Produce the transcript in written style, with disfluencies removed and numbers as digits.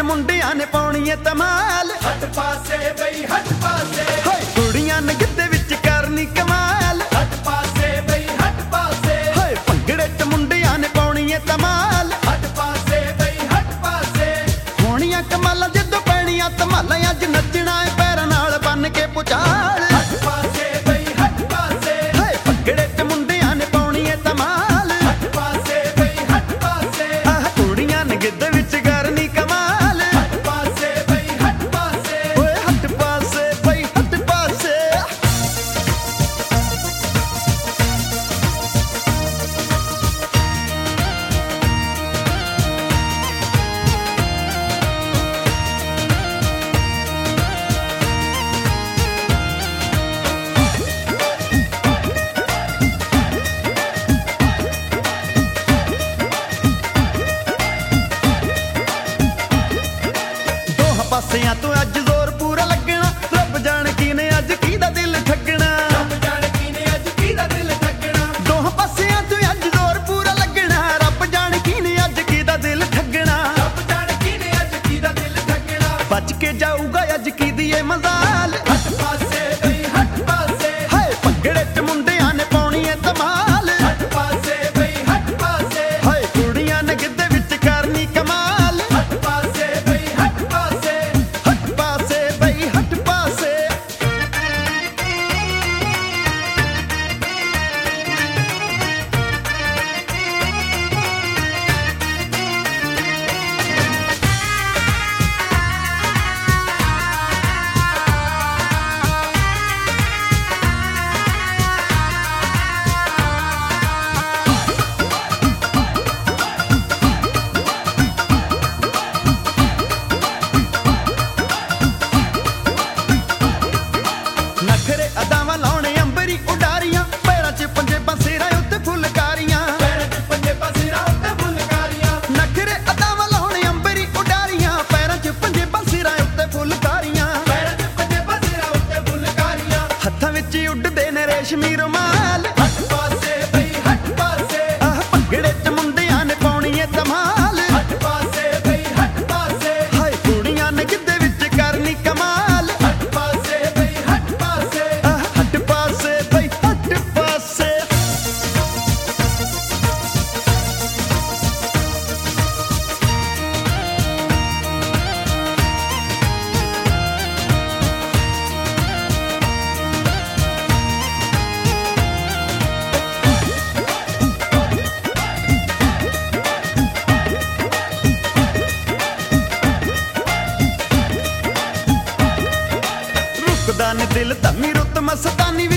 ਮੁੰਡਿਆਂ ਨੇ ਪਾਉਣੀ ਏ ਧਮਾਲ। ਹੱਟ ਪਾਸੇ ਬਈ ਹੱਟ ਪਾਸੇ, ਹਾਏ ਕੁੜੀਆਂ ਨੇ ਗਿੱਧੇ ਵਿੱਚ ਕਰਨੀ ਕਮਾਲ। ਹੱਟ ਪਾਸੇ ਬਈ ਹੱਟ ਪਾਸੇ, ਹਾਏ ਭੰਗੜੇ 'ਚ ਮੁੰਡਿਆਂ ਨੇ ਪਾਉਣੀ ਏ ਧਮਾਲ। ਹੱਟ ਪਾਸੇ ਬਈ ਹੱਟ ਪਾਸੇ, ਹੋਣੀਆਂ ਕਮਾਲਾਂ ਜਦੋਂ ਪੈਣੀਆਂ ਧਮਾਲਾਂ। ਅੱਜ ਨੱਚਣਾ ਏ ਪੈਰਾਂ ਨਾਲ ਬੰਨ ਕੇ ਪੁਚਾਲ। ਹੱਟ ਪਾਸੇ ਬਈ ਹੱਟ ਪਾਸੇ, ਹਾਏ ਭੰਗੜੇ 'ਚ ਮੁੰਡਿਆਂ ਨੇ ਪਾਉਣੀ ਏ ਧਮਾਲ। ਹੱਟ ਪਾਸੇ ਬਈ ਹੱਟ ਪਾਸੇ, ਆਹ ਕੁੜੀਆਂ ਨੇ ਗਿੱਧੇ ਵਿੱਚ ਕਰਨੀ ਕਮਾਲ। ਹੱਟ ਪਾਸੇ ਬਈ ਹੱਟ ਪਾਸੇ। ਓਏ ਹੱਟ ਪਾਸੇ ਬਈ ਹੱਟ ਪਾਸੇ। ਪਾਸਿਆਂ ਤੋਂ ਅੱਜ ਜ਼ੋਰ ਪੂਰਾ ਲੱਗਣਾ। ਰੱਬ ਜਾਣ ਕਿਨੇ ਅੱਜ ਕਿਹਦਾ ਦਿਲ ਠੱਗਣਾ। ਰੱਬ ਜਾਣ ਕਿਨੇ ਅੱਜ ਕਿਹਦਾ ਦਿਲ ਠੱਗਣਾ। ਦੋਹਾਂ ਪਾਸਿਆਂ ਤੋਂ ਅੱਜ ਜ਼ੋਰ ਪੂਰਾ ਲੱਗਣਾ। ਰੱਬ ਜਾਣ ਕਿਨੇ ਅੱਜ ਕਿਹਦਾ ਦਿਲ ਠੱਗਣਾ। ਰੱਬ ਜਾਣ ਕਿਨੇ ਅੱਜ ਕਿਹਦਾ ਦਿਲ ਠੱਗਣਾ। ਬਚ ਕੇ ਜਾਊਗਾ ਅੱਜ ਕਿਹਦੀ ਏ ਮਜ਼ਾਲ। ਹੱਟ ਪਾਸੇ ਬਈ ਹੱਟ ਪਾਸੇ, ਹਾਏ ਭੰਗੜੇ 'ਚ ਮੁੰਡਿਆਂ ਨੇ ਪਾਉਣੀ ਏ ਧਮਾਲ। ਹੱਟ ਪਾਸੇ ਬਈ ਹੱਟ ਪਾਸੇ, ਹਾਏ ਕੁੜੀਆਂ ਨੇ ਗਿੱਧੇ ਵਿੱਚ ਕਰਨੀ ਕਮਾਲ। ਹੱਟ ਪਾਸੇ ਬਈ ਹੱਟ ਪਾਸੇ। ਹੱਟ ਪਾਸੇ ਬਈ ਹੱਟ ਪਾਸੇ। ਨਖਰੇ ਅਦਾਵਾਂ ਲਾਉਣੇ ਅੰਬਰੀ ਉਡਾਰੀਆਂ। ਪੈਰਾਂ 'ਚ ਪੰਜੇਬਾਂ ਸਿਰਾਂ ਉੱਤੇ ਫੁਲਕਾਰੀਆਂ। ਪੈਰਾਂ 'ਚ ਪੰਜੇਬਾਂ ਸਿਰਾਂ ਉੱਤੇ ਫੁਲਕਾਰੀਆਂ। ਨਖਰੇ ਅਦਾਵਾਂ ਲਾਉਣੇ ਅੰਬਰੀ ਉਡਾਰੀਆਂ। ਪੈਰਾਂ 'ਚ ਪੰਜੇਬਾਂ ਸਿਰਾਂ ਉੱਤੇ ਫੁਲਕਾਰੀਆਂ। ਪੈਰਾਂ 'ਚ ਪੰਜੇਬਾਂ ਸਿਰਾਂ ਉੱਤੇ ਫੁਲਕਾਰੀਆਂ। ਹੱਥਾਂ ਵਿੱਚ ਹੀ ਉੱਡਦੇ ਨੇ ਰੇਸ਼ਮੀ ਰੁਮਾਲ। ਹੱਟ ਪਾਸੇ ਬਈ ਹੱਟ ਪਾਸੇ, ਆਹ ਭੰਗੜੇ 'ਚ ਮੁੰਡਿਆਂ ਨੇ ਪਾਉਣੀ ਏ ਧਮਾਲ। ਹੱਟ ਪਾਸੇ ਬਈ ਹੱਟ ਪਾਸੇ, ਹਾਏ ਕੁੜੀਆਂ ਨੇ ਗਿੱਧੇ ਵਿੱਚ ਕਰਨੀ ਕਮਾਲ। ਹੱਟ ਪਾਸੇ ਬਈ ਹੱਟ ਪਾਸੇ। ਆਹ ਹੱਟ ਪਾਸੇ ਬਈ ਹੱਟ ਪਾਸੇ। ਰੁਕਦਾ ਨੀ ਦਿਲ ਧਮੀ ਰੁੱਤ ਮਸਤਾਨੀ